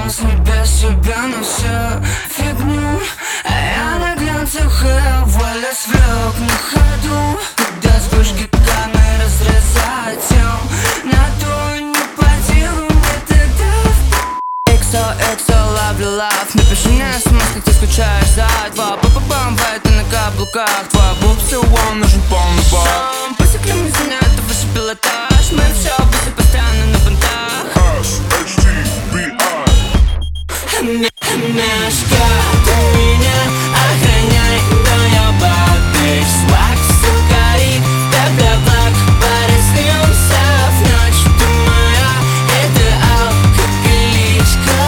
с небес себя на всю фигню. А я на глянцах и воля свек на ходу. Когда вспышки камер разрезают тем, на то не по делу мне тогда. XO, ловлю лав. Напиши мне смс, как ты скучаешь за два. Па-па-пам, ты на каблуках. Твой буб still one, нужен полный бак. Посекли мы за это выше пилотаж. Мы все быстро постоянно на понтах. Мешка, ты меня охраняй, но я бабич. Свак, сука, и тебе благ. Пореснемся в ночь, ты моя идеал, как личка.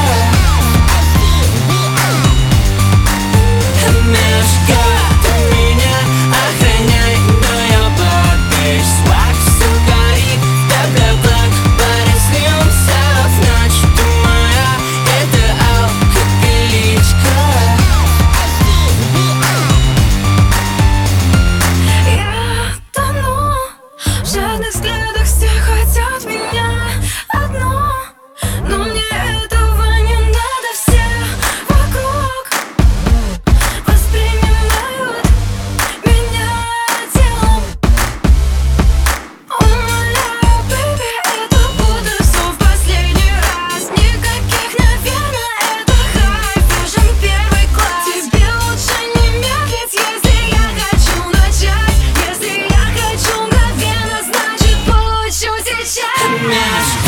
Мешка, ты меня охраняй, но я бабич. Свак, сука, и тебе благ. Пореснемся в ночь, ты моя идеал, как личка. Я тону в жадных взглядах, все хотят меня одно, но мне этого не надо. Все вокруг воспринимают меня телом. Умоляю, бэйби, это буду все в последний раз. Никаких, наверное, это хай, фэшн первый класс. Тебе лучше не медлить, если я хочу начать. Если я хочу мгновенно, значит получу сейчас.